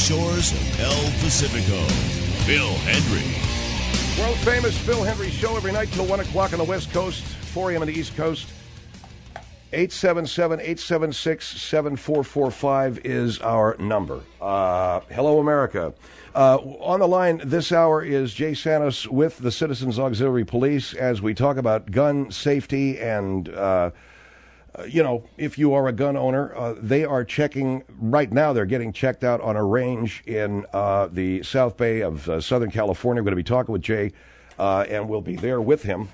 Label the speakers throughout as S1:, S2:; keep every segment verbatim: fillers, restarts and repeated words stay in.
S1: shores of El Pacifico. Phil Hendrie.
S2: World famous Phil Hendrie Show every night till one o'clock on the West Coast, four a.m. on the East Coast. eight seven seven, eight seven six, seven four four five is our number. Uh, hello, America. Uh, on the line this hour is Jay Santos with the Citizens Auxiliary Police as we talk about gun safety and, uh, you know, if you are a gun owner, uh, they are checking, right now they're getting checked out on a range in uh, the South Bay of uh, Southern California. We're going to be talking with Jay, uh, and we'll be there with him.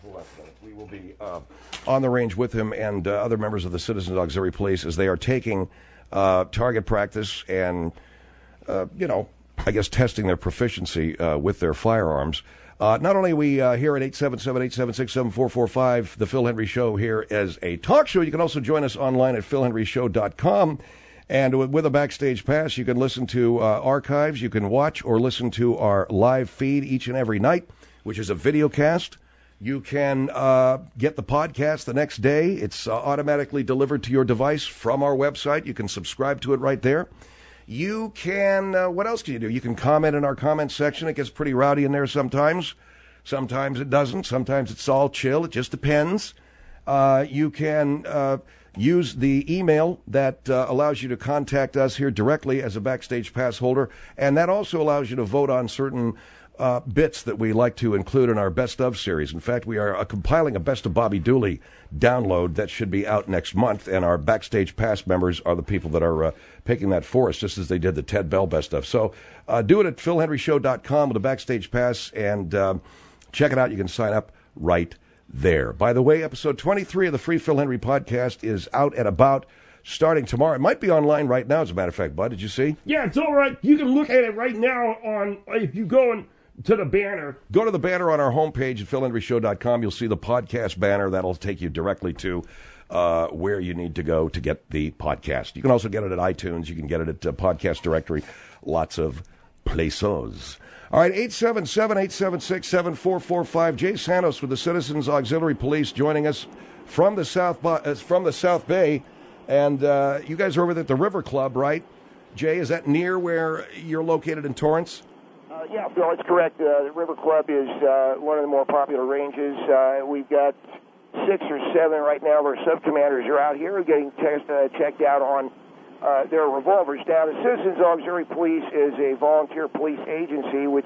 S2: We will be uh, on the range with him and uh, other members of the Citizens Auxiliary Police as they are taking uh, target practice and, uh, you know, I guess testing their proficiency uh, with their firearms. Uh, not only are we uh, here at eight seven seven, eight seven six, seven four four five, the Phil Hendrie Show here as a talk show, you can also join us online at phil hendrie show dot com. And with, with a Backstage Pass, you can listen to uh, archives, you can watch or listen to our live feed each and every night, which is a video cast. You can uh, get the podcast the next day. It's uh, automatically delivered to your device from our website. You can subscribe to it right there. You can, uh, what else can you do? You can comment in our comment section. It gets pretty rowdy in there sometimes. Sometimes it doesn't. Sometimes it's all chill. It just depends. Uh, you can uh, use the email that uh, allows you to contact us here directly as a Backstage Pass holder. And that also allows you to vote on certain Uh, bits that we like to include in our Best Of series. In fact, we are uh, compiling a Best of Bobby Dooley download that should be out next month, and our Backstage Pass members are the people that are uh, picking that for us, just as they did the Ted Bell Best Of. So uh, do it at phil hendrie show dot com with a Backstage Pass, and uh, check it out. You can sign up right there. By the way, episode twenty-three of the Free Phil Hendrie podcast is out and about starting tomorrow. It might be online right now, as a matter of fact. Bud, did you see?
S3: Yeah, it's all right. You can look at it right now on, if you go and to the banner.
S2: Go to the banner on our homepage at phil hendrie show dot com. You'll see the podcast banner. That'll take you directly to uh, where you need to go to get the podcast. You can also get it at iTunes. You can get it at uh, Podcast Directory. Lots of places. All right, eight seven seven, eight seven six, seven four four five. Jay Santos with the Citizens Auxiliary Police joining us from the South, uh, from the South Bay. And uh, you guys are over at the River Club, right? Jay, is that near where you're located in Torrance?
S4: Uh, yeah, Bill, it's correct. Uh, the River Club is uh, one of the more popular ranges. Uh, we've got six or seven right now of our sub-commanders are out here getting test, uh, checked out on uh, their revolvers. Now, the Citizens Auxiliary Police is a volunteer police agency, which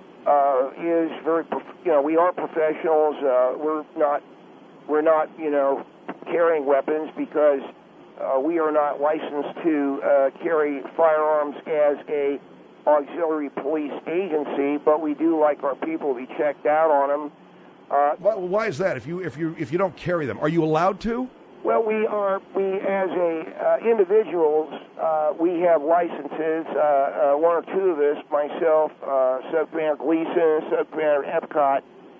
S4: uh, is very, prof- you know, we are professionals. Uh, we're not, we're not, you know, carrying weapons because uh, we are not licensed to uh, carry firearms as a auxiliary police agency, but we do like our people to be checked out on them.
S2: Uh, well, why is that? If you if you if you don't carry them, are you allowed to?
S4: Well, we are. We as a uh, individuals, uh, we have licenses. Uh, uh, one or two of us, myself, uh, Sub-Commander Gleason, Sub-Commander Epcot,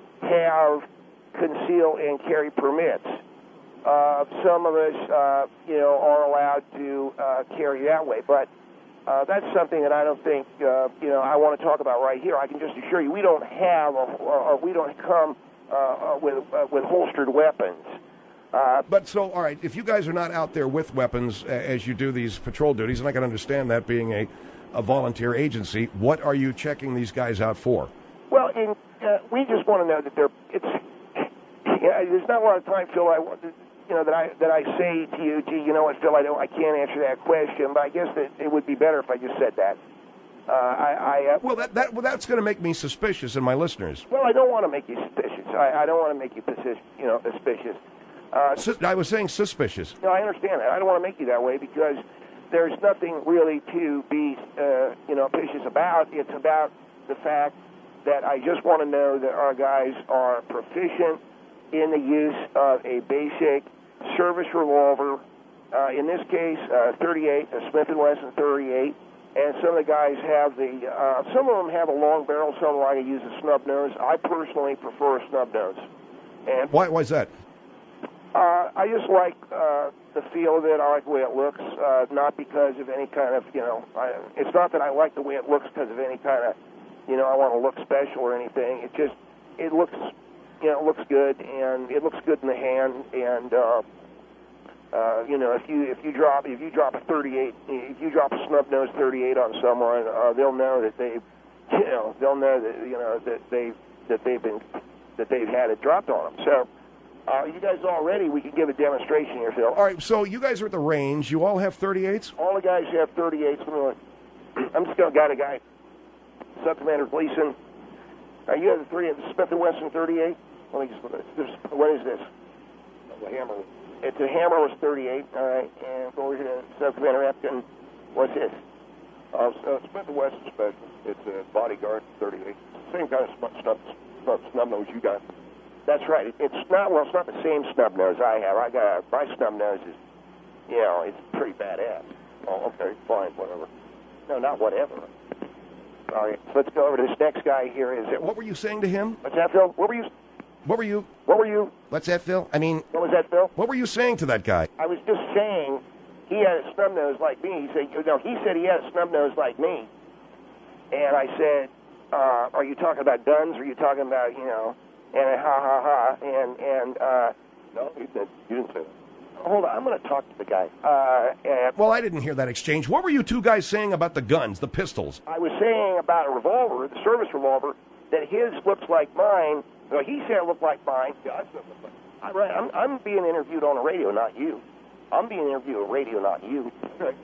S4: have conceal and carry permits. Uh, some of us, uh, you know, are allowed to uh, carry that way, but. Uh, that's something that I don't think, uh, you know, I want to talk about right here. I can just assure you we don't have, a, or we don't come uh, with uh, with holstered weapons.
S2: Uh, but so, all right, if you guys are not out there with weapons uh, as you do these patrol duties, and I can understand that being a, a volunteer agency, what are you checking these guys out for?
S4: Well, in, uh, we just want to know that they're, it's, yeah, there's not a lot of time, Phil, I want to, you know, that I that I say to you, gee, you know what, Phil, I don't, I can't answer that question, but I guess that it would be better if I just said that. Uh, I, I uh,
S2: well, that that well, that's going to make me suspicious, and my listeners.
S4: Well, I don't want to make you suspicious. I, I don't want to make you, you know, suspicious. Uh,
S2: Sus- I was saying suspicious.
S4: No, I understand that. I don't want to make you that way because there's nothing really to be, uh, you know, suspicious about. It's about the fact that I just want to know that our guys are proficient in the use of a basic service revolver, uh, in this case, uh, thirty-eight, a Smith and Wesson thirty-eight, and some of the guys have the, uh, some of them have a long barrel, some like to use a snub nose. I personally prefer a snub nose. And
S2: why? Why is that?
S4: Uh, I just like uh, the feel of it. I like the way it looks, uh, not because of any kind of, you know, I, it's not that I like the way it looks because of any kind of, you know, I want to look special or anything. It just, it looks, you know, it looks good, and it looks good in the hand, and uh, Uh, you know, if you if you drop if you drop a thirty-eight, if you drop a snub nose thirty-eight on someone, uh, they'll know that they, you know, they'll know that you know that they that they've been that they've had it dropped on them. So, uh, you guys all ready? We can give a demonstration here, Phil.
S2: All right, so you guys are at the range. You all have thirty-eights?
S4: All the guys have thirty-eights. I'm just going to got a guy, Sub Commander Gleason. Uh, you have the three of the Smith and Wesson thirty-eight. Let me just look at this. What is this? Oh, the hammer. It's a hammer was thirty-eight. All right, and go over here to Sub Commander Epkin. What's this?
S5: Uh, uh, Smith and Wesson special. It's a bodyguard thirty-eight. Same kind of snub, snub, snub, snub nose you got.
S4: That's right. It, it's not well. It's not the same snub nose I have. I got my snub nose is, you know, it's pretty badass.
S5: Oh, okay, fine, whatever.
S4: No, not whatever. All right, so let's go over to this next guy here. Is it?
S2: What were you saying to him?
S4: What's that, Phil? What were you?
S2: What were you?
S4: What were you?
S2: What's that, Phil? I mean,
S4: What was that, Phil?
S2: what were you saying to that guy?
S4: I was just saying he had a snub nose like me. He said, no, he said he had a snub nose like me. And I said, uh, are you talking about guns? Or are you talking about, you know, and a ha ha ha. And, and, uh,
S5: No, you didn't, you didn't say that.
S4: hold on, I'm going to talk to the guy. Uh, and
S2: Well, I didn't hear that exchange. What were you two guys saying about the guns, the pistols?
S4: I was saying about a revolver, the service revolver, that his looks like mine. Well, he said it looked like mine.
S5: Yeah, I said that.
S4: I, right, I'm, I'm being interviewed on the radio, not you. I'm being interviewed on the radio, not you.
S5: Okay.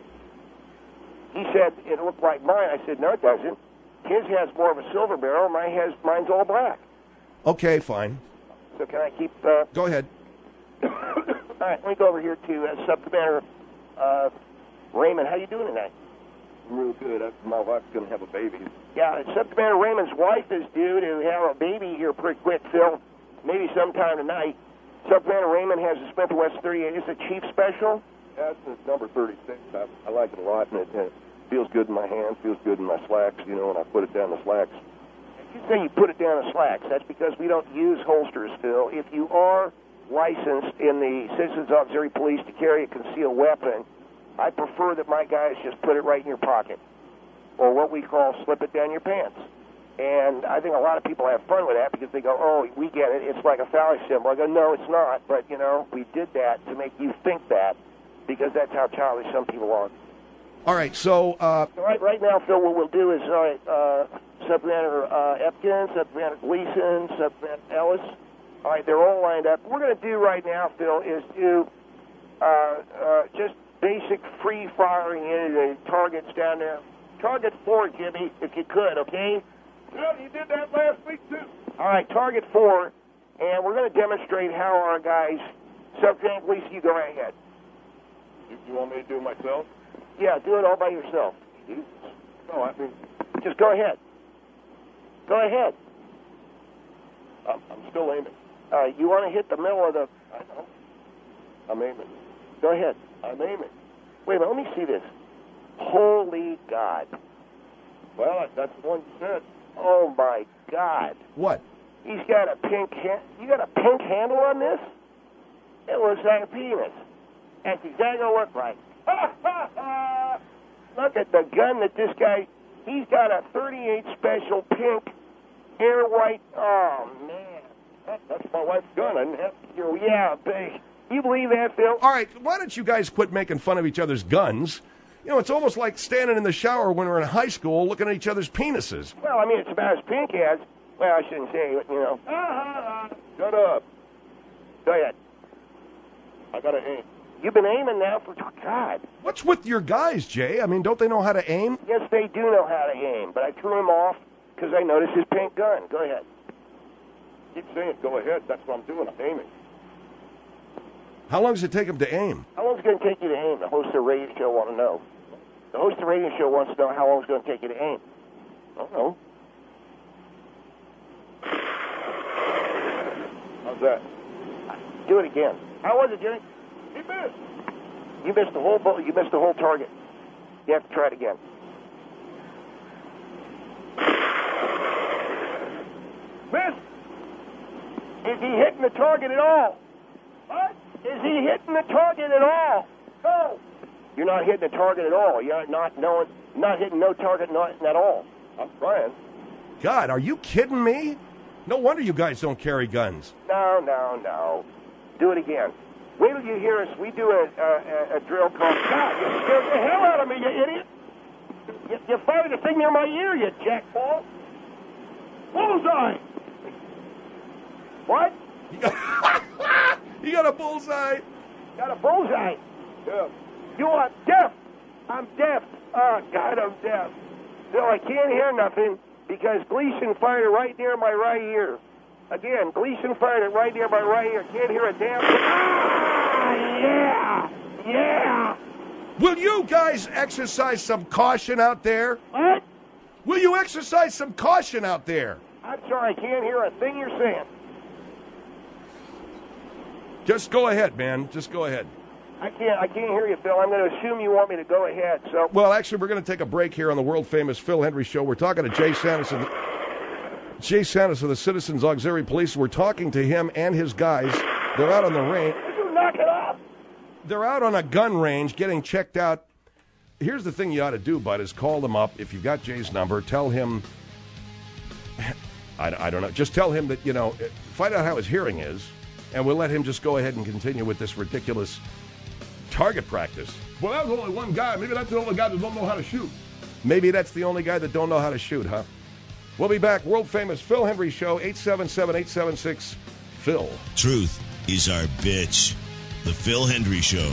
S4: He said it looked like mine. I said, no, it doesn't. His has more of a silver barrel. Mine has, mine's all black.
S2: Okay, fine.
S4: So can I keep... Uh...
S2: Go ahead.
S4: All right, let me go over here to uh, Sub-Commander uh, Raymond. How you doing tonight?
S5: Real good. I, my wife's going to have a baby.
S4: Yeah, Sub-Commander Raymond's wife is due to have a baby here pretty quick, Phil. Maybe sometime tonight. Sub-Commander Raymond has a Smith and Wesson thirty-eight. It's a Chief Special.
S5: That's the number thirty-six. I, I like it a lot, and it, it feels good in my hands, feels good in my slacks, you know, when I put it down the slacks.
S4: You say you put it down the slacks. That's because we don't use holsters, Phil. If you are licensed in the Citizens Auxiliary Police to carry a concealed weapon, I prefer that my guys just put it right in your pocket, or what we call slip it down your pants. And I think a lot of people have fun with that because they go, oh, we get it. It's like a phallic symbol. I go, no, it's not. But, you know, we did that to make you think that because that's how childish some people are.
S2: All right, so... Uh,
S4: so right, right now, Phil, what we'll do is, all right, uh, Sub-Commander uh, Epkin, Sub-Commander Gleason, Sub-Commander Ellis, all right, they're all lined up. What we're going to do right now, Phil, is do uh, uh, just basic free-firing into the targets down there. Target four, Jimmy, if you could, okay?
S5: Well, you did that last week, too.
S4: All right, target four, and we're going to demonstrate how our guys... Sub-Commander Gleason, you go right ahead.
S5: You, you want me to do it myself?
S4: Yeah, do it all by yourself.
S5: Jesus. No, I mean,
S4: Just go ahead. Go ahead.
S5: I'm, I'm still aiming.
S4: Uh, you want to hit the middle of the...
S5: I know. I'm aiming.
S4: Go ahead.
S5: I'm aiming.
S4: Wait a minute, let me see this. Holy God.
S5: Well, that's the one you said.
S4: Oh, my God.
S2: what?
S4: He's got a pink... Ha- you got a pink handle on this? It looks like a penis. That's exactly what it looks like. Look at the gun that this guy... He's got a thirty-eight special pink air white... Oh, man.
S5: That, that's my wife's gun. I didn't have
S4: You, yeah, big. You believe that, Phil?
S2: All right, why don't you guys quit making fun of each other's guns? You know, it's almost like standing in the shower when we're in high school looking at each other's penises.
S4: Well, I mean, it's about as pink as... Well, I shouldn't say it, you know.
S5: Shut up.
S4: Go ahead.
S5: I got to aim.
S4: You've been aiming now for... God.
S2: What's with your guys, Jay? I mean, don't they know how to aim?
S4: Yes, they do know how to aim, but I threw him off because I noticed his pink gun. Go ahead.
S5: Keep saying, go ahead. That's what I'm doing. I'm aiming.
S2: How long does it take them to aim?
S4: How long is it going to take you to aim? The host of the radio show want to know. The host of the radio show wants to know how long it's going to take you to aim.
S5: I don't know. How's that?
S4: Do it again. How was it, Jimmy?
S5: He missed.
S4: You missed the whole bo- you missed the whole target. You have to try it again.
S5: Missed.
S4: Is he hitting the target at all?
S5: What?
S4: Is he hitting the target at all?
S5: No.
S4: You're not hitting the target at all. You're not knowing, not hitting no target not at all.
S5: I'm trying.
S2: God, are you kidding me? No wonder you guys don't carry guns.
S4: No, no, no. Do it again. Wait till you hear us. We do a, a, a drill called... God, you scared the hell out of me, you idiot. You, you fired a thing near my ear, you jackball. Bullseye. What?
S2: You got a bullseye.
S4: Got a bullseye.
S5: Yeah.
S4: You are deaf. I'm deaf. Oh, God, I'm deaf. So I can't hear nothing because Gleason fired it right near my right ear. Again, Gleason fired it right near my right ear. Can't hear a damn thing. Ah, yeah, yeah.
S2: Will you guys exercise some caution out there?
S4: What?
S2: Will you exercise some caution out there?
S4: I'm sorry, I can't hear a thing you're saying.
S2: Just go ahead, man. Just go ahead.
S4: I can't. I can't hear you, Phil. I'm going to assume you want me to go ahead. So.
S2: Well, actually, we're going to take a break here on the world-famous Phil Hendrie Show. We're talking to Jay Santos of the, Jay Santos of the Citizens Auxiliary Police. We're talking to him and his guys. They're out on the range.
S4: Did you knock it off?
S2: They're out on a gun range getting checked out. Here's the thing you ought to do, bud, is call them up. If you've got Jay's number, tell him, I, I don't know, just tell him that, you know, find out how his hearing is, and we'll let him just go ahead and continue with this ridiculous target practice.
S3: Well, that was only one guy. Maybe that's the only guy that don't know how to shoot.
S2: Maybe that's the only guy that don't know how to shoot, huh? We'll be back. World-famous Phil Hendrie Show, eight seven seven, eight seven six, Phil.
S1: Truth is our bitch. The Phil Hendrie Show.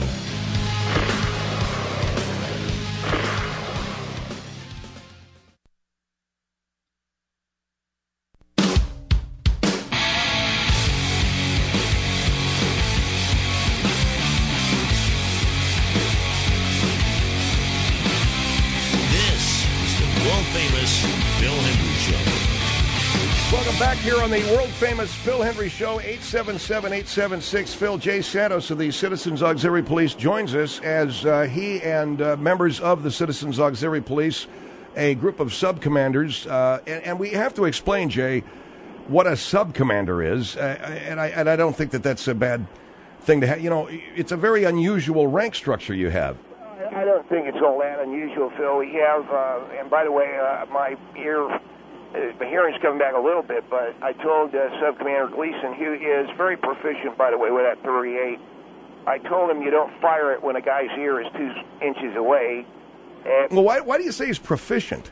S2: Back here on the world-famous Phil Hendrie Show, eight seven seven, eight seven six, Phil. Jay Santos of the Citizens Auxiliary Police joins us as uh, he and uh, members of the Citizens Auxiliary Police, a group of sub-commanders, uh, and, and we have to explain, Jay, what a sub-commander is, uh, and, I, and I don't think that that's a bad thing to have. You know, it's a very unusual rank structure you have.
S4: I don't think it's all that unusual, Phil. We have, uh, and by the way, uh, my ear... Uh, the hearing's coming back a little bit, but I told uh, Sub-Commander Gleason, who is very proficient, by the way, with that thirty-eight, I told him you don't fire it when a guy's ear is two inches away. And
S2: well, why, why do you say he's proficient?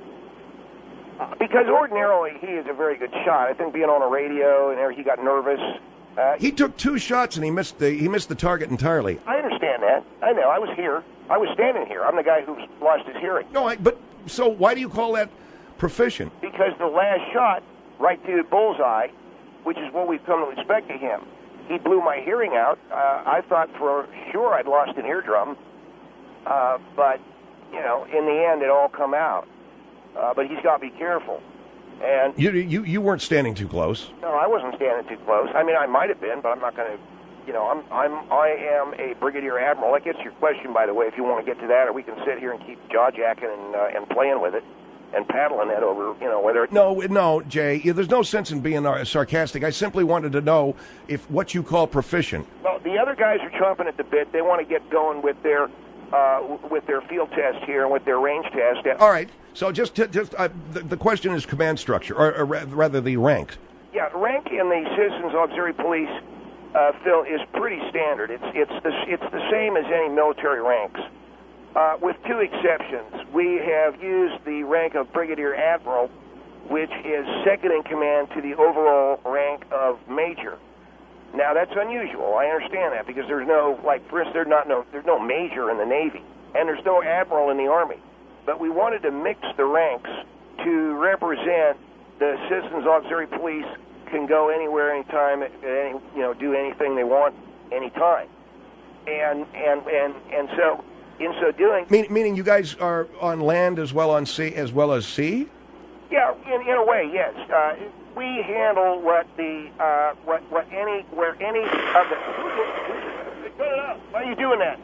S4: Uh, because ordinarily he is a very good shot. I think being on a radio and there, he got nervous. Uh,
S2: he took two shots and he missed the he missed the target entirely.
S4: I understand that. I know. I was here. I was standing here. I'm the guy who's lost his hearing.
S2: No, I, but so why do you call that proficient?
S4: Because the last shot, right to the bullseye, which is what we've come to expect of him, he blew my hearing out. Uh, I thought for sure I'd lost an eardrum, uh, but, you know, in the end it all come out. Uh, but he's got to be careful. And
S2: you, you you weren't standing too close.
S4: No, I wasn't standing too close. I mean, I might have been, but I'm not going to, you know, I'm, I'm, I am a brigadier admiral. That gets your question, by the way, if you want to get to that, or we can sit here and keep jaw-jacking and, uh, and playing with it. And paddling that over, you know, whether...
S2: No, no, Jay, there's no sense in being sarcastic. I simply wanted to know if what you call proficient.
S4: Well, the other guys are chomping at the bit. They want to get going with their uh, with their field test here and with their range test.
S2: All right, so just to, just uh, the, the question is command structure, or, or rather the rank.
S4: Yeah, rank in the Citizens Auxiliary Police, uh, Phil, is pretty standard. It's, it's, the, it's the same as any military ranks. Uh, with two exceptions. We have used the rank of Brigadier Admiral, which is second in command to the overall rank of Major. Now, that's unusual. I understand that because there's no, like, for instance, there's, not no, there's no Major in the Navy, and there's no Admiral in the Army. But we wanted to mix the ranks to represent the Citizens Auxiliary Police can go anywhere, anytime, any, you know, do anything they want, anytime. And, and, and, and so... In so doing,
S2: Mean, meaning you guys are on land as well on sea as well as sea?
S4: Yeah, in, in a way, yes. Uh, we handle what the uh, what what any where any of the. Cut it out. Why are you doing that?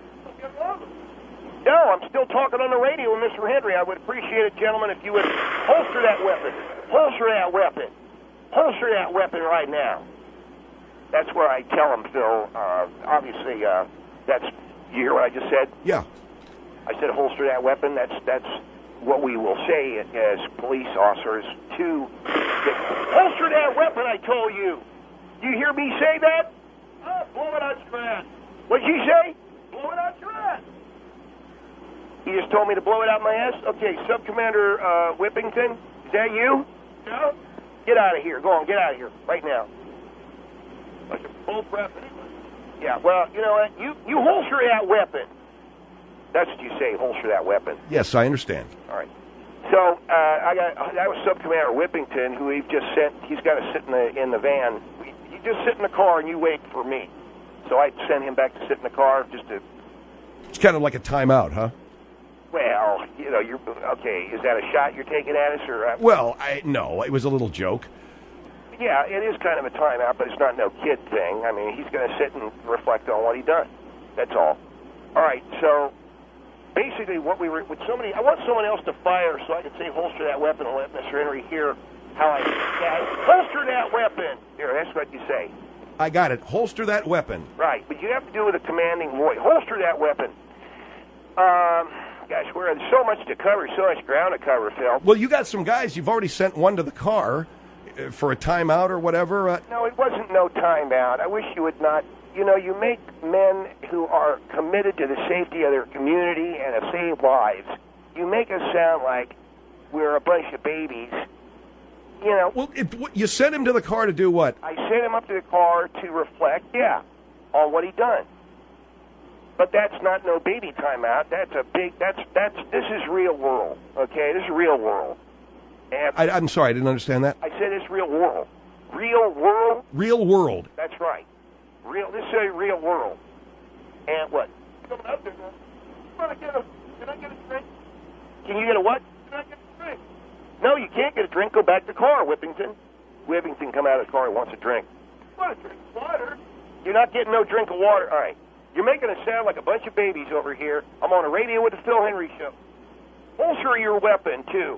S4: No, I'm still talking on the radio with Mister Hendrie. I would appreciate it, gentlemen, if you would holster that weapon. Holster that weapon. Holster that weapon right now. That's where I tell them, Phil. Uh, obviously, uh, that's. You hear what I just said?
S2: Yeah.
S4: I said holster that weapon. That's that's what we will say as police officers to holster that weapon. I told you. You hear me say that? Oh, blow it out your ass. What'd you say? Blow it out your ass. You just told me to blow it out my ass? Okay, Sub-Commander uh, Whippington, is that you? No. Get out of here. Go on, get out of here right now. Like a full prep anyway. Yeah, well, you know what? You, you holster that weapon. That's what you say, holster that weapon.
S2: Yes, I understand.
S4: All right. So uh, I got that was Sub-Commander Whippington, who we've just sent. He's got to sit in the in the van. You just sit in the car and you wait for me. So I send him back to sit in the car just to.
S2: It's kind of like a timeout, huh?
S4: Well, you know, you're okay. Is that a shot you're taking at us, or? Uh,
S2: well, I no, it was a little joke.
S4: Yeah, it is kind of a timeout, but it's not no kid thing. I mean, he's going to sit and reflect on what he done. That's all. All right, so. Basically, what we were with somebody, I want someone else to fire so I can say holster that weapon and let Mister Henry hear how I yeah, holster that weapon. Here, that's what you say.
S2: I got it. Holster that weapon.
S4: Right, but you have to do it with a commanding voice. Holster that weapon. Um, gosh, we're so much to cover, so much ground to cover, Phil.
S2: Well, you got some guys. You've already sent one to the car uh, for a timeout or whatever. Uh,
S4: no, it wasn't no timeout. I wish you would not. You know, you make men who are committed to the safety of their community and to save lives, you make us sound like we're a bunch of babies. You know.
S2: Well, it, you sent him to the car to do what?
S4: I sent him up to the car to reflect, yeah, on what he done. But that's not no baby timeout. That's a big, that's, that's, this is real world, okay? This is real world. And
S2: I, I'm sorry, I didn't understand that.
S4: I said it's real world. Real world?
S2: Real world.
S4: That's right. Real. This is a real world. And what? Coming up there, man. Can I get a? Can I get a drink? Can you get a what? Can I get a drink? No, you can't get a drink. Go back to the car, Whippington. Whippington, come out of the car. He wants a drink. What a drink of water? You're not getting no drink of water. All right. You're making us sound like a bunch of babies over here. I'm on a radio with the Phil Henry Show. Holster your weapon too.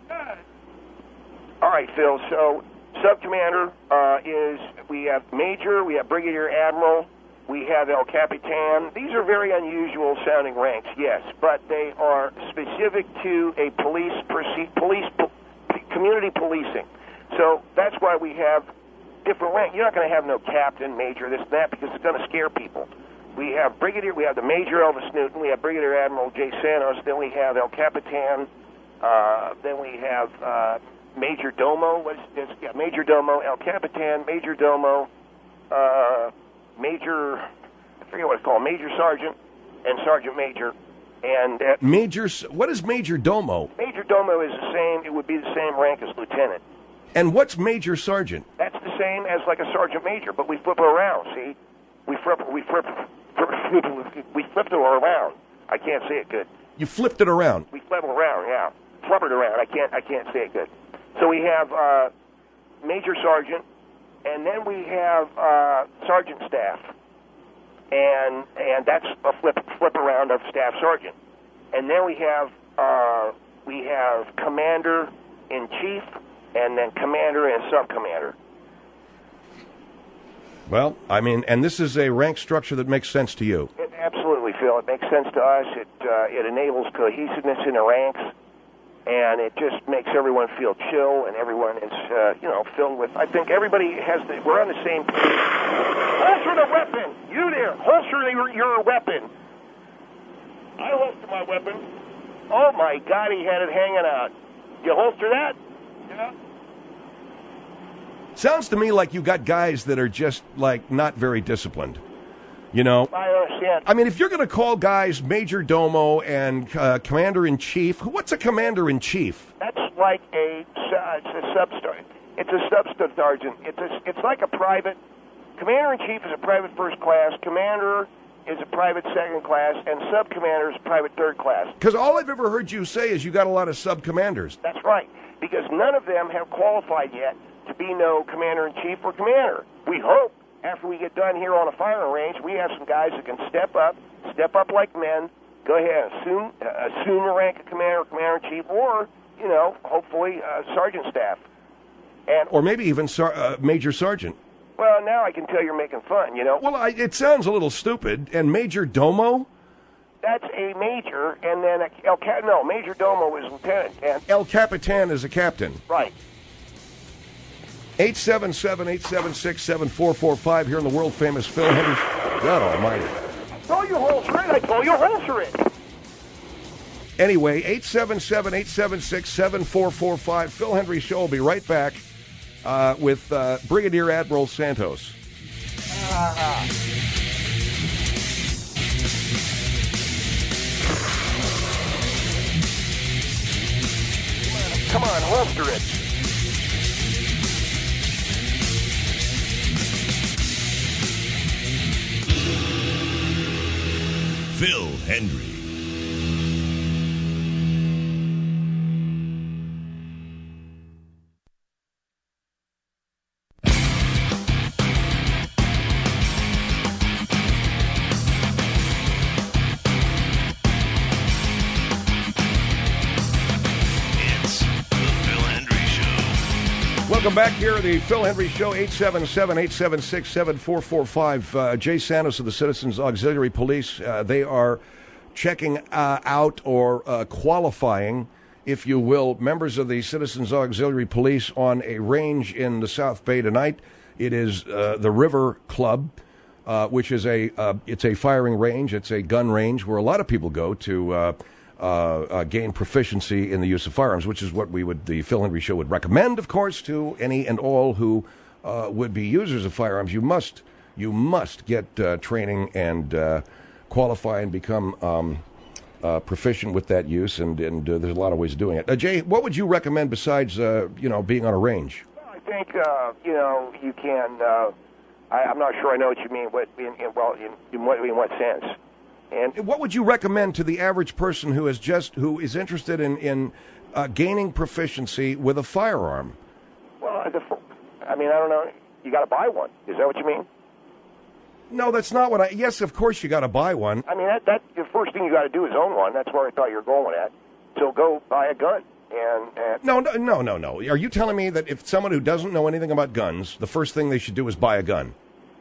S4: All right, Phil. So. Sub-Commander uh, is, we have Major, we have Brigadier Admiral, we have El Capitan. These are very unusual sounding ranks, yes, but they are specific to a police, police, community policing. So that's why we have different ranks. You're not going to have no captain, major, this and that, because it's going to scare people. We have Brigadier, we have the Major Elvis Newton, we have Brigadier Admiral Jay Santos, then we have El Capitan, uh, then we have... Uh, Major Domo, what is this? Yeah, Major Domo, El Capitan, Major Domo, uh, Major, I forget what it's called, Major Sergeant, and Sergeant Major. And uh,
S2: Major, what is Major Domo?
S4: Major Domo is the same, it would be the same rank as Lieutenant.
S2: And what's Major Sergeant?
S4: That's the same as like a Sergeant Major, but we flip it around, see? We flip, we flip, we flipped it around. I can't say it good.
S2: You flipped it around?
S4: We flip it around, yeah. Flip it around, I can't, I can't say it good. So we have uh, Major Sergeant, and then we have uh, Sergeant Staff, and and that's a flip flip around of Staff Sergeant, and then we have uh, we have Commander in Chief, and then Commander and Sub Commander.
S2: Well, I mean, and this is a rank structure that makes sense to you.
S4: It, absolutely, Phil. It makes sense to us. It uh, it enables cohesiveness in the ranks. And it just makes everyone feel chill, and everyone is, uh, you know, filled with. I think everybody has the. We're on the same page. Holster the weapon. You there, holster your, your weapon. I holster my weapon. Oh my God, he had it hanging out. You holster that? Yeah.
S2: Sounds to me like you got guys that are just like not very disciplined. You know,
S4: I understand.
S2: I mean, if you're going to call guys Major Domo and uh, Commander-in-Chief, what's a Commander-in-Chief?
S4: That's like a, uh, it's a sub-sergeant. It's a sub-sergeant. It's a, it's like a private. Commander-in-Chief is a private first class. Commander is a private second class, and sub-commander is a private third class.
S2: Because all I've ever heard you say is you got a lot of sub-commanders.
S4: That's right, because none of them have qualified yet to be no Commander-in-Chief or Commander. We hope. After we get done here on a firing range, we have some guys that can step up, step up like men, go ahead and assume, uh, assume the rank of commander or commander-in-chief, or, you know, hopefully uh, sergeant staff. And
S2: or maybe even sar- uh, Major Sergeant.
S4: Well, now I can tell you're making fun, you know.
S2: Well, I, it sounds a little stupid. And Major Domo?
S4: That's a major, and then a, El Cap- no, Major Domo is lieutenant. And
S2: El Capitan is a captain.
S4: Right.
S2: eight seven seven, eight seven six, seven four four five here in the world-famous Phil Hendry. God almighty.
S4: Told you holes are in. I told you holes are in.
S2: Anyway, eight seven seven, eight seven six, seven four four five. Phil Hendry Show will be right back uh, with uh, Brigadier Admiral Santos.
S4: Uh-huh. Come on, holster it.
S1: Phil Hendry.
S2: Welcome back here at the Phil Hendry Show, eight seven seven, eight seven six, seven four four five. Uh, Jay Santos of the Citizens Auxiliary Police, uh, they are checking uh, out or uh, qualifying, if you will, members of the Citizens Auxiliary Police on a range in the South Bay tonight. It is uh, the River Club, uh, which is a, uh, it's a firing range, it's a gun range where a lot of people go to uh, Uh, uh, gain proficiency in the use of firearms, which is what we would, the Phil Hendry Show would recommend, of course, to any and all who uh, would be users of firearms. You must, you must get uh, training and uh, qualify and become um, uh, proficient with that use, and, and uh, there's a lot of ways of doing it. Uh, Jay, what would you recommend besides, uh, you know, being on a range?
S4: Well, I think, uh, you know, you can, uh, I, I'm not sure I know what you mean, what, in, in, well, in, in, what, in what sense? And
S2: what would you recommend to the average person who is just who is interested in in uh, gaining proficiency with a firearm?
S4: Well, the, I mean, I don't know. You got to buy one. Is that what you mean?
S2: No, that's not what I. Yes, of course you got to buy one.
S4: I mean, that that the first thing you got to do is own one. That's where I thought you were going at. So go buy a gun. And, and
S2: no, no, no, no, no. Are you telling me that if someone who doesn't know anything about guns, the first thing they should do is buy a gun?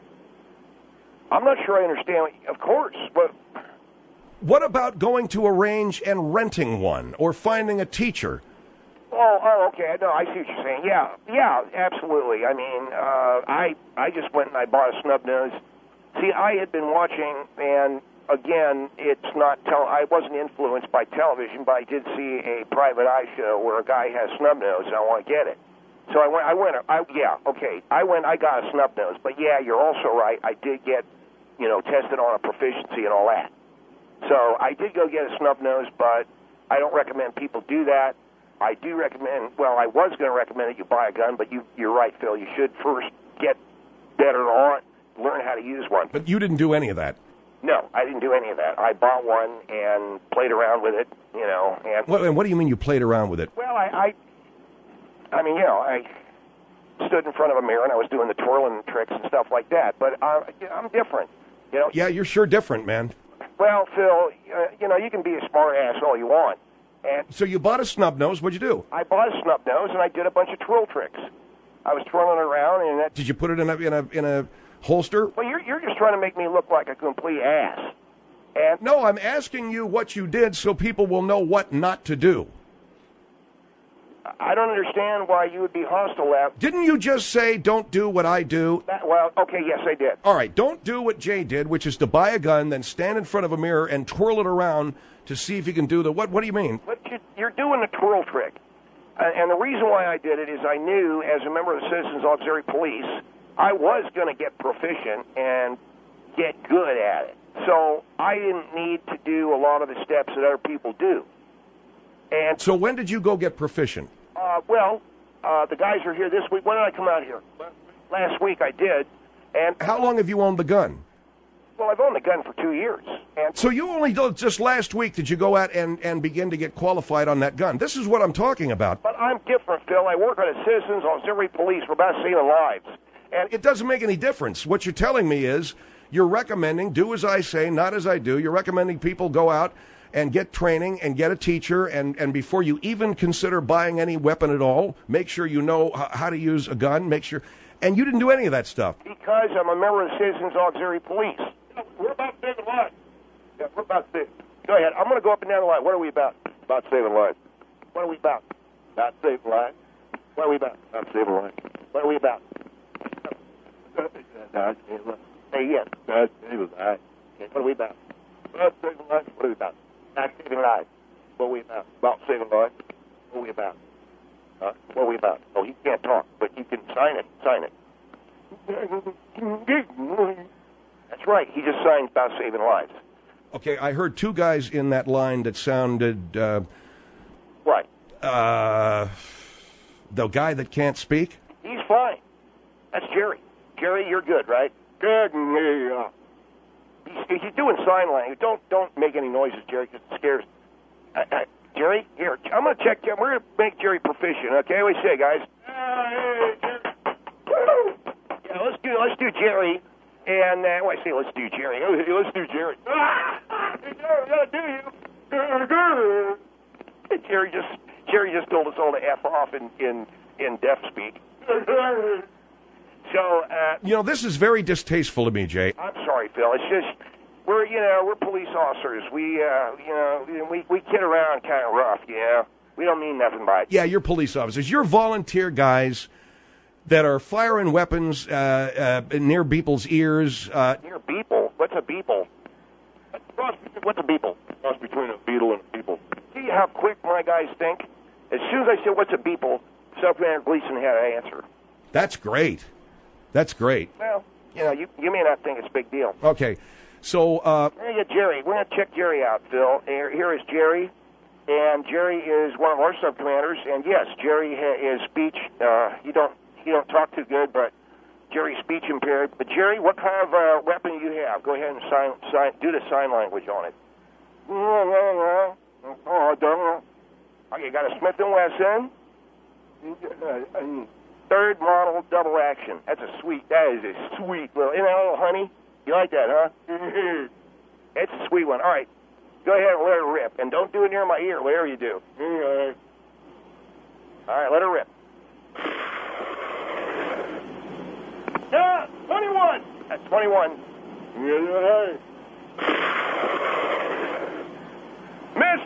S4: I'm not sure I understand. Of course, but
S2: what about going to a range and renting one or finding a teacher?
S4: Oh, oh, okay. No, I see what you're saying. Yeah, yeah, absolutely. I mean, uh, I I just went and I bought a snub nose. See, I had been watching, and again, it's not tel- I wasn't influenced by television, but I did see a private eye show where a guy has snub nose, and I want to get it. So I went. I went. I yeah. Okay. I went. I got a snub nose, but yeah, you're also right. I did get, you know, tested on a proficiency and all that. So I did go get a snub nose, but I don't recommend people do that. I do recommend, well, I was going to recommend that you buy a gun, but you, you're right, Phil. You should first get better on, learn how to use one.
S2: But you didn't do any of that.
S4: No, I didn't do any of that. I bought one and played around with it, you know. And
S2: what, and what do you mean you played around with it?
S4: Well, I, I, I mean, you know, I stood in front of a mirror and I was doing the twirling tricks and stuff like that. But I, I'm different, you know.
S2: Yeah, you're sure different, man.
S4: Well, Phil, uh, you know, you can be a smart ass all you want. And
S2: so you bought a snub nose. What'd you do?
S4: I bought a snub nose and I did a bunch of twirl tricks. I was twirling around, and that.
S2: Did you put it in a in a in a holster?
S4: Well, you're you're just trying to make me look like a complete ass. And
S2: no, I'm asking you what you did so people will know what not to do.
S4: I don't understand why you would be hostile at.
S2: Didn't you just say don't do what I do?
S4: That, well, okay, yes, I did.
S2: All right, don't do what Jay did, which is to buy a gun, then stand in front of a mirror and twirl it around to see if you can do the what? What do you mean?
S4: But you, you're doing the twirl trick, uh, and the reason why I did it is I knew, as a member of the Citizens Auxiliary Police, I was going to get proficient and get good at it. So I didn't need to do a lot of the steps that other people do. And
S2: so when did you go get proficient?
S4: Uh, well, uh, the guys are here this week. When did I come out here? Last week I did. And
S2: how long have you owned the gun?
S4: Well, I've owned the gun for two years. And
S2: so you only just last week did you go out and, and begin to get qualified on that gun? This is what I'm talking about.
S4: But I'm different, Phil. I work at a Citizens Auxiliary Police. We're about saving lives. And
S2: it doesn't make any difference. What you're telling me is you're recommending do as I say, not as I do. You're recommending people go out and get training and get a teacher, and, and before you even consider buying any weapon at all, make sure you know h- how to use a gun, make sure, and you didn't do any of that stuff.
S4: Because I'm a member of the Citizens Auxiliary Police. We're about saving lives. Yeah, we're about saving. Go ahead. I'm going to go up and down the line. What are we about? About saving lives. What are we about? About saving lives. What are we about? About saving lives. What are we about? Hey, yes. Okay, what are we about? About saving lives. What are we about? Not saving lives. What are we about? About saving lives. What are we about? Huh? What are we about? Oh, he can't talk, but you can sign it. Sign it. That's right. He just signed about saving lives.
S2: Okay, I heard two guys in that line that sounded... Uh,
S4: what?
S2: Uh, the guy that can't speak?
S4: He's fine. That's Jerry. Jerry, you're good, right? Good. Yeah. He's, he's doing sign language. Don't don't make any noises, Jerry, because it scares. Uh, uh, Jerry, here, I'm gonna check. We're gonna make Jerry proficient. Okay, what do you say, guys? Yeah, let's do let's do Jerry, and uh, what I say, let's do Jerry. Let's do Jerry. Jerry just Jerry just told us all to f off in in in deaf speak. So, uh,
S2: you know, this is very distasteful to me, Jay.
S4: I'm sorry, Phil. It's just we're, you know, we're police officers. We, uh, you know, we we kid around kind of rough. You know, we don't mean nothing by it.
S2: Yeah, you're police officers. You're volunteer guys that are firing weapons uh, uh, near people's ears. Uh,
S4: near people? What's a beeple? What's a beeple? Cross between a beetle and a beeple. See how quick my guys think? As soon as I said, "What's a beeple?" Sub-Commander Gleason had an answer.
S2: That's great. That's great.
S4: Well, you know, you you may not think it's a big deal.
S2: Okay, so... Uh,
S4: we're going to get Jerry. We're going to check Jerry out, Phil. Here, here is Jerry, and Jerry is one of our sub-commanders, and yes, Jerry ha- is speech. Uh, he don't he don't talk too good, but Jerry's speech impaired. But Jerry, what kind of uh, weapon do you have? Go ahead and sign, sign, do the sign language on it. Okay, you got a Smith and Wesson. Third model double action. That's a sweet, that is a sweet little, you know, honey? You like that, huh? It's a sweet one. All right, go ahead and let her rip. And don't do it near my ear, whatever you do. All right, let her rip. Yeah, twenty-one. That's twenty-one. Miss!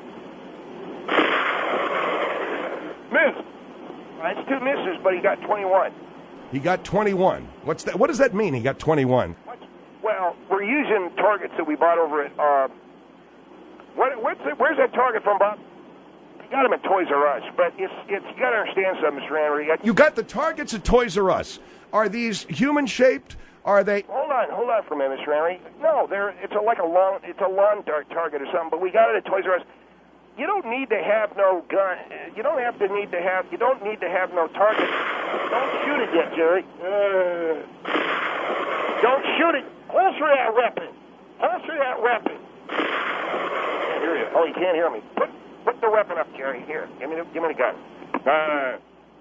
S4: Miss! That's two misses, but he got twenty-one.
S2: He got twenty-one. What's that? What does that mean? He got twenty-one.
S4: What? Well, we're using targets that we bought over at. Uh, what? What's it, where's that target from, Bob? You got them at Toys R Us, but it's it's. You got to understand something, Mister Henry. You got,
S2: you got the targets at Toys R Us. Are these human shaped? Are they?
S4: Hold on, hold on for a minute, Mister Henry. No, they're. It's a, like a long. It's a lawn dart target or something. But we got it at Toys R Us. You don't need to have no gun. You don't have to need to have. You don't need to have no target. Don't shoot it yet, Jerry. Uh, don't shoot it. Holster that weapon. Holster that weapon. Can't hear you. Oh, you can't hear me. Put put the weapon up, Jerry. Here, give me the give me the gun. Uh,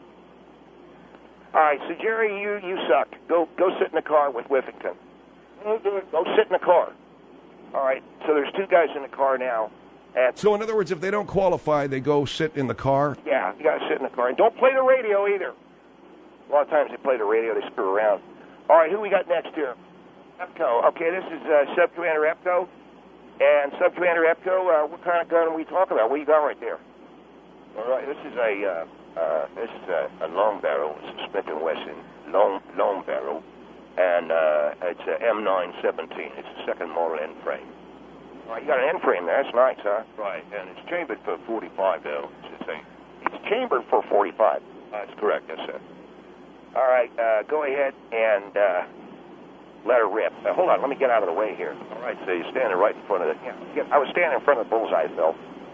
S4: all right, so Jerry, you you suck. Go go sit in the car with Whiffington. Go sit in the car. All right. So there's two guys in the car now.
S2: So, in other words, if they don't qualify, they go sit in the car?
S4: Yeah, you got to sit in the car. And don't play the radio either. A lot of times they play the radio, they screw around. All right, who we got next here? Epco. Okay, this is uh, Sub-Commander Epco. And Sub-Commander Epco, uh, what kind of gun are we talking about? What do you got right there? All right, this is a uh, uh, this is a, a long barrel. It's a Smith and Wesson long long barrel, and uh, it's a M nine seventeen. It's a second model end frame. All right, you got an end frame there. That's nice, huh? Right, and it's chambered for forty-five, though. It's, a, it's chambered for forty-five. That's correct, yes, sir. All right, uh, go ahead and uh, let her rip. Uh, hold on, let me get out of the way here. All right, so you're standing right in front of the... Yeah, yeah, I was standing in front of the bullseye, Phil.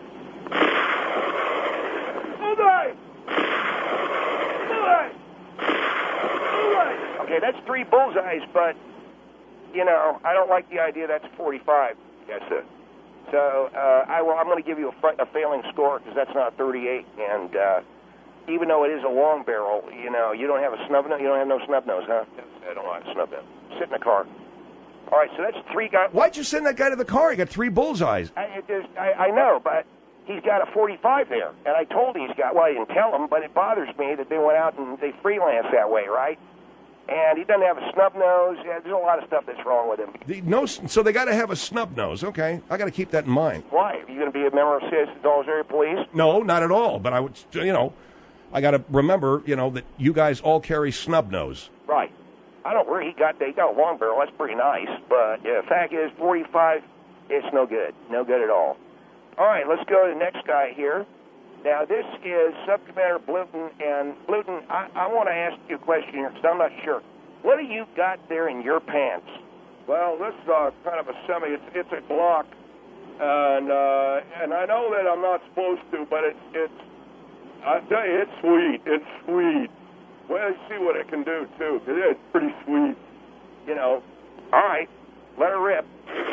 S4: Bullseye! Bullseye! Bullseye! Okay, that's three bullseyes, but, you know, I don't like the idea that's forty-five. Yes, sir. So uh, I will, I'm going to give you a, fr- a failing score because that's not thirty-eight. And uh, even though it is a long barrel, you know, you don't have a snub nose. You don't have no snub nose, huh? Yes, I don't have a snub nose. Sit in the car. All right, so that's three guys.
S2: Why'd you send that guy to the car? He got three bullseyes.
S4: I, it just, I, I know, but he's got a forty-five there. And I told him he's got, well, I didn't tell him, but it bothers me that they went out and they freelance that way, right? And he doesn't have a snub nose. Yeah, there's a lot of stuff that's wrong with him.
S2: The, no, so they got to have a snub nose. Okay, I got to keep that in mind.
S4: Why? Are you going to be a member of Citizens Area Police?
S2: No, not at all. But I would, you know, I got to remember, you know, that you guys all carry snub nose.
S4: Right. I don't know where he got that. He got a long barrel. That's pretty nice. But the uh, fact is, forty-five, it's no good. No good at all. All right, let's go to the next guy here. Now, this is Sub-Commander Bluton. And, Bluton, I, I want to ask you a question here because I'm not sure. What do you got there in your pants?
S5: Well, this is uh, kind of a semi. It's, it's a Glock, and uh, and I know that I'm not supposed to, but it's it's. I tell you, it's sweet. It's sweet. Well, you see what it can do too. It's pretty sweet.
S4: You know. All right, let her rip.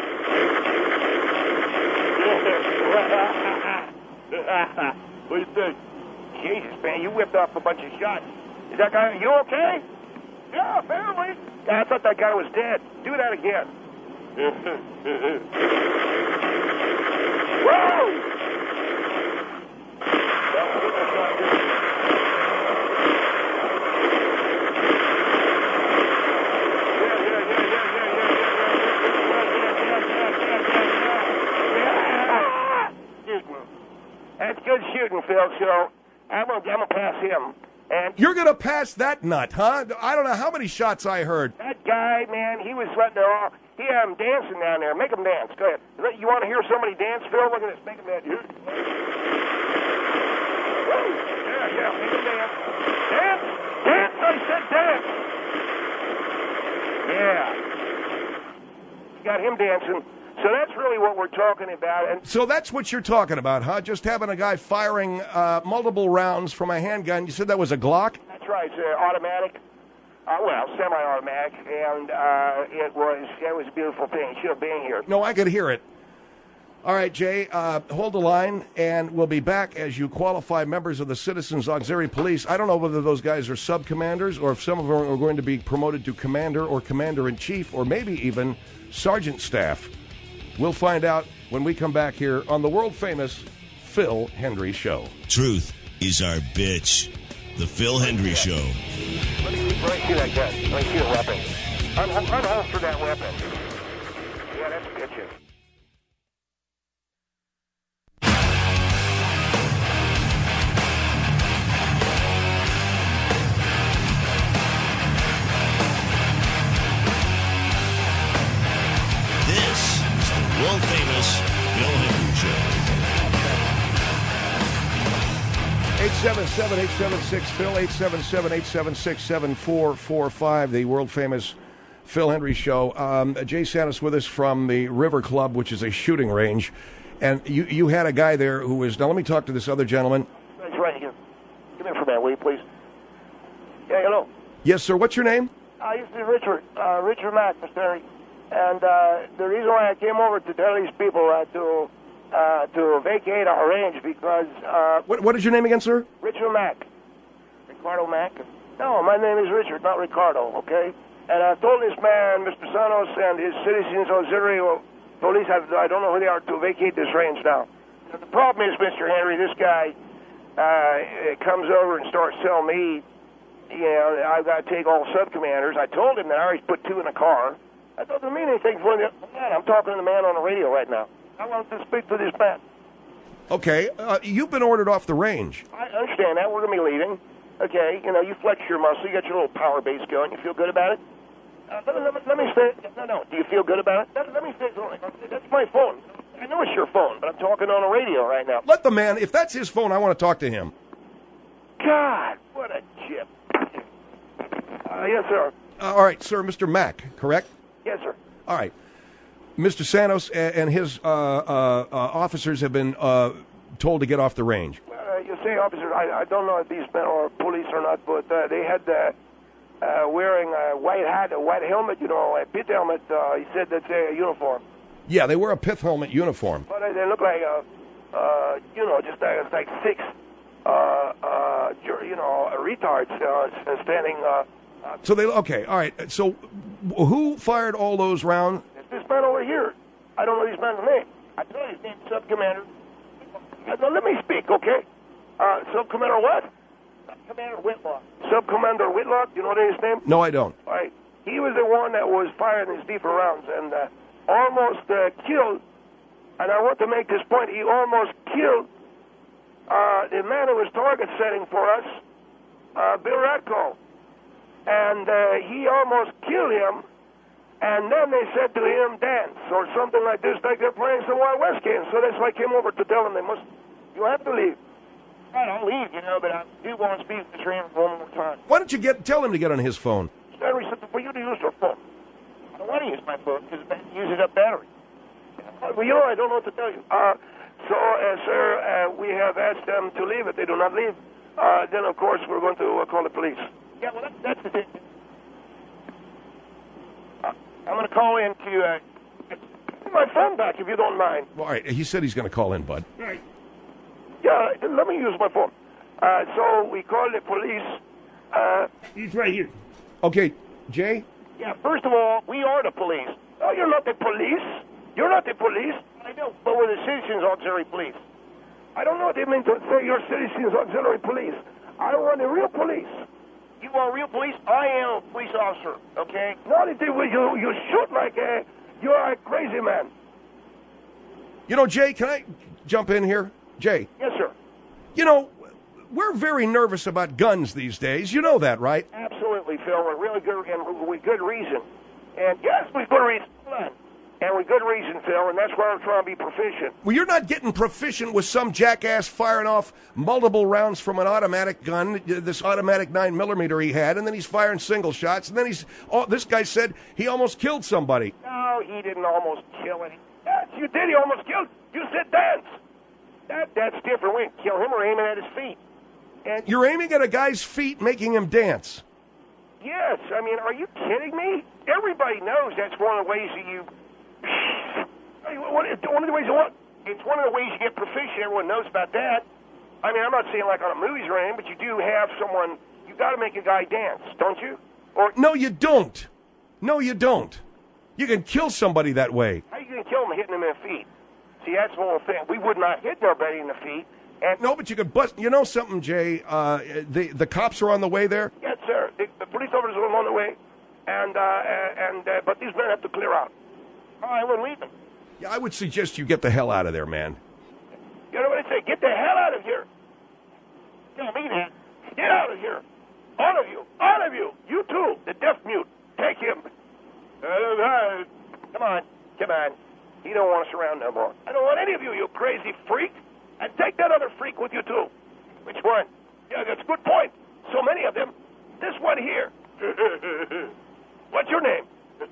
S5: What do you think?
S4: Jesus, man, you whipped off a bunch of shots. Is that guy? You okay?
S5: Yeah, apparently.
S4: I thought that guy was dead. Do that again. Whoa! That's good shooting, Phil, so I'm going to pass him. And
S2: You're going to pass that nut, huh? I don't know how many shots I heard.
S4: that guy, man, he was letting it off. He had him dancing down there. Make him dance. Go ahead. You want to hear somebody dance, Phil? Look at this. Make him dance. Yeah, yeah. Make him dance. Dance. Dance. I said dance. Yeah. You got him dancing. So that's really what we're talking about. And
S2: So that's what you're talking about, huh? Just having a guy firing uh, multiple rounds from a handgun. You said that was a Glock?
S4: that's right. It's uh, automatic. Uh, well, semi-automatic, and uh, it was it was a beautiful thing. It should have been here.
S2: No, I could hear it. All right, Jay, uh, hold the line, and we'll be back as you qualify members of the Citizens Auxiliary Police. I don't know whether those guys are sub-commanders or if some of them are going to be promoted to commander or commander-in-chief or maybe even sergeant staff. We'll find out when we come back here on the world-famous Phil Hendrie Show.
S1: Truth is our bitch. The Phil Hendrie Show.
S4: Let me, let me see that gun. Let me see the weapon. Un- un- unholster that weapon. Yeah, that's bitchin'.
S1: This is the world-famous Phil Hendrie Show.
S2: eight seven seven, eight seven six, Phil, eight seven seven, eight seven six, seven four four five, the world-famous Phil Hendrie Show. Um, Jay Santos with us from the River Club, which is a shooting range. And you, you had a guy there who was... Now, let me talk to this other gentleman.
S4: That's right here. Come in for a minute, will you, please? Yeah, hello.
S2: Yes, sir. What's your name?
S4: Uh, this is Richard, uh, Richard Mack, Mister Terry. And uh, the reason why I came over to tell these people uh, to uh, to vacate our range because... Uh,
S2: What, what is your name again, sir?
S4: Richard Mack. Ricardo Mack? No, my name is Richard, not Ricardo, okay? And I told this man, Mister Santos, and his Citizens Auxiliary Police, I, I don't know who they are, to vacate this range now. The problem is, Mister Henry, this guy uh, comes over and starts telling me, you know, I've got to take all sub-commanders. I told him that I already put two in the car. That doesn't mean anything for the man. I'm talking to the man on the radio right now. I want to speak to this man.
S2: Okay. Uh, you've been ordered off the range.
S4: I understand that. We're going to be leaving. Okay, you know, you flex your muscle. You got your little power base going. You feel good about it? Uh, let, me, let, me, let me say, no, no. Do you feel good about it? Let, let me say something. That's my phone. I know it's your phone, but I'm talking on the radio right now.
S2: Let the man... If that's his phone, I want to talk to him.
S4: God, what a chip. Uh, yes, sir.
S2: Uh, all right, sir, Mister Mack, correct?
S4: Yes, sir.
S2: All right. Mister Santos and, and his uh, uh, uh, officers have been uh, told to get off the range.
S4: Uh, you say, officer, I, I don't know if these men are police or not, but uh, they had uh, uh, wearing a white hat, a white helmet, you know, a pit helmet. Uh, he said that's a uniform.
S2: Yeah, they wear a pith helmet uniform.
S4: But uh, they look like, uh, uh, you know, just uh, like six, uh, uh, you know, retards uh, standing. Uh, uh,
S2: So they... Okay, all right. So who fired all those rounds?
S4: it's this man over here. I don't know this man's name. I tell you his name's Sub-Commander. Uh, now, let me speak, okay? Uh, Sub-Commander what? Sub-Commander Whitlock. Sub-Commander Whitlock, you know his name?
S2: No, I don't.
S4: All right. He was the one that was firing these deeper rounds and uh, almost uh, killed, and I want to make this point, he almost killed uh, the man who was target setting for us uh, Bill Ratko. And uh, he almost killed him. And then they said to him, dance, or something like this, like they're playing some Wild West game. So that's why I came over to tell them they must, you have to leave. I don't leave, you know, but I do want to speak to the trainer one more time.
S2: Why don't you get tell him to get on his phone?
S4: Henry said for you to use your phone. I don't want to use my phone because it uses up battery. Well, you know, I don't know what to tell you. Uh, so, uh, sir, uh, we have asked them to leave. If they do not leave, uh, then, of course, we're going to uh, call the police. Yeah, well, that, that's the thing. Uh, I'm going to call in to uh, get my phone back, if you don't mind.
S2: All right, he said he's going to call in, bud.
S4: Right. Yeah, let me use my phone. Uh, so we call the police. Uh,
S3: He's right here.
S2: Okay, Jay?
S4: Yeah, first of all, we are the police. No, you're not the police. You're not the police. I know, but we're the Citizens Auxiliary Police. I don't know what they mean to say you're Citizens Auxiliary Police. I want the real police. You are real police? I am a police officer, okay? No, they do. You, you shoot like a, you're a crazy man.
S2: You know, Jay, can I jump in here? Jay?
S4: Yes, sir.
S2: You know, we're very nervous about guns these days. You know that, right?
S4: Absolutely, Phil. We're really good, and with good reason. And yes, with good reason. And with good reason, Phil, and that's why we're trying to be proficient.
S2: Well, you're not getting proficient with some jackass firing off multiple rounds from an automatic gun, this automatic nine millimeter he had, and then he's firing single shots, and then he's, oh, this guy said he almost killed somebody.
S4: No, he didn't almost kill any. Yes, you did. He almost killed. You said dance. That, that's different. We didn't kill him. We're aiming at his feet. And
S2: you're aiming at a guy's feet, making him dance.
S4: Yes. I mean, are you kidding me? Everybody knows that's one of the ways that you... One of the ways you want, it's one of the ways you get proficient. Everyone knows about that. I mean, I'm not saying like on a movies or anything, but you do have someone. You got to make a guy dance, don't you? Or
S2: no, you don't. No, you don't. You can kill somebody that way.
S4: How are you going to kill him hitting him in the feet? See, that's the whole thing. We would not hit nobody in the feet. And
S2: no, but you could bust. You know something, Jay? Uh, the the cops are on the way there.
S4: Yes, sir. The, the police officers are on the way, and uh, and uh, but these men have to clear out. All right, we're leaving.
S2: Yeah, I would suggest you get the hell out of there, man.
S4: You know what I say? Get the hell out of here. Tell me that. Get out of here. All of you. All of you. You too. The deaf mute. Take him. Come on. Come on. He don't want us around no more. I don't want any of you, you crazy freak. And take that other freak with you too. Which one? Yeah, that's a good point. So many of them. This one here. What's your name?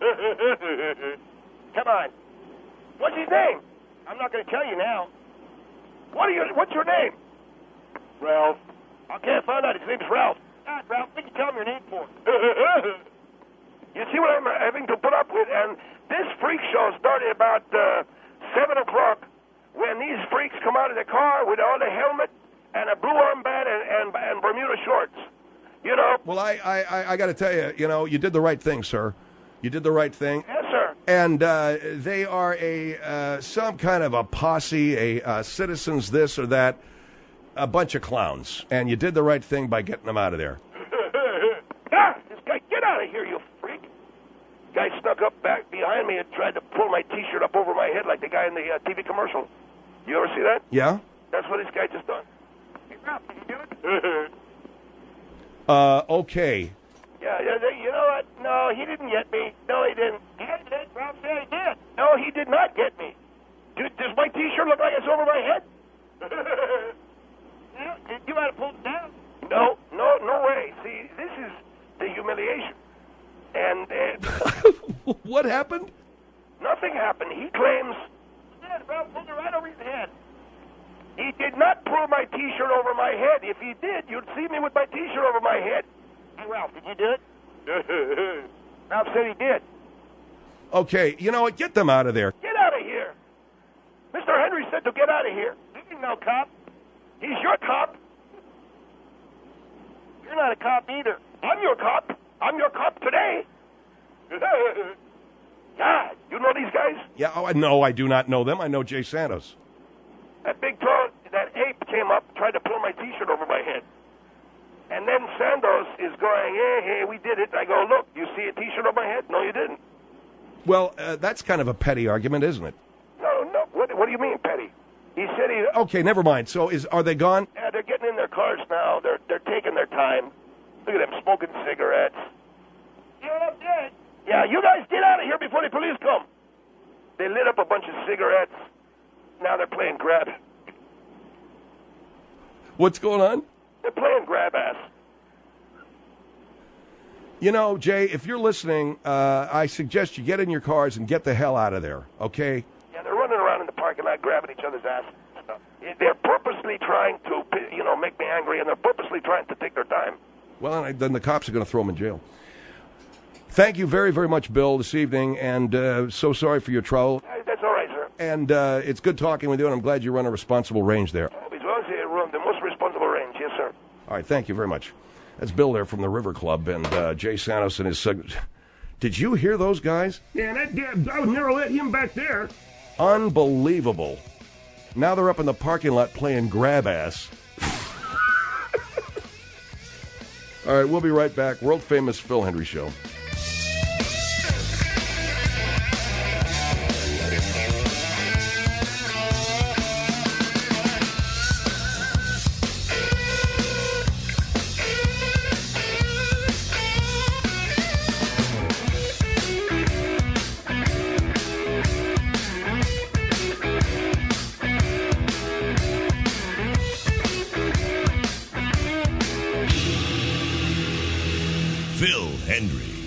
S4: Come on. What's his name? I'm not going to tell you now. What are you? What's your name? Ralph. Okay, I found out his name's Ralph. God, Ralph, what did you tell him your name for? You see what I'm having to put up with? And this freak show started about uh, seven o'clock when these freaks come out of the car with all the helmet and a blue armband and, and, and Bermuda shorts. You know?
S2: Well, I, I, I got to tell you, you know, you did the right thing, sir. You did the right thing.
S4: Yes, sir.
S2: And uh, they are a uh, some kind of a posse, a uh, citizens this or that, a bunch of clowns. And you did the right thing by getting them out of there.
S4: Ah, this guy, get out of here, you freak. Guy snuck up back behind me and tried to pull my T-shirt up over my head like the guy in the uh, T V commercial. You ever see that?
S2: Yeah?
S4: That's what this guy just done. Hey, Ralph, did you do it?
S2: uh, okay.
S4: Yeah, yeah, you know what? No, he didn't get me. No, he didn't. Yeah, he did. Ralph said he did. No, he did not get me. Dude, does my T-shirt look like it's over my head? You ought to pull it down. No, no, no way. See, this is the humiliation. And uh,
S2: what happened?
S4: Nothing happened. He claims. Yeah, Ralph pulled it right over his head. He did not pull my T-shirt over my head. If he did, you'd see me with my T-shirt over my head. Hey, Ralph, did you do it? Ralph said he did.
S2: Okay, you know what? Get them out of there.
S4: Get out of here. Mister Henry said to get out of here. He's no cop. He's your cop. You're not a cop either. I'm your cop. I'm your cop today. God, you know these guys?
S2: Yeah, oh, no, I do not know them. I know Jay Santos.
S4: That big tall, that ape came up, tried to pull my T-shirt over my head. And then Santos is going, hey, hey, we did it. I go, look, you see a T-shirt on my head? No, you didn't.
S2: Well, uh, that's kind of a petty argument, isn't it?
S4: No, no. What, what do you mean, petty? He said he...
S2: Okay, never mind. So is are they gone?
S4: Yeah, they're getting in their cars now. They're they're taking their time.
S5: smoking cigarettes.
S4: Yeah, I'm dead.
S5: Yeah, you guys get out of here before the police come. They lit up a bunch of cigarettes. Now they're playing grab.
S2: What's going on?
S5: They're playing grab ass.
S2: You know, Jay, if you're listening, uh, I suggest you get in your cars and get the hell out of there, okay?
S5: Yeah, they're running around in the parking lot grabbing each other's ass and stuff. They're purposely trying to, you know, make me angry, and they're purposely trying to take their time.
S2: Well, then the cops are going to throw them in jail. Thank you very, very much, Bill, this evening, and uh, so sorry for your trouble.
S5: Hey, that's all right, sir.
S2: And uh, it's good talking with you, and I'm glad you run a responsible range there.
S5: As well as you run the most responsible range, yes, sir.
S2: All right, thank you very much. That's Bill there from the River Club, and uh, Jay Santos and his... Seg- Did you hear those guys?
S3: Man, that damn, I would never let him back there.
S2: Unbelievable. Now they're up in the parking lot playing grab ass. All right, we'll be right back. World famous Phil Hendrie Show.
S1: Phil Hendrie.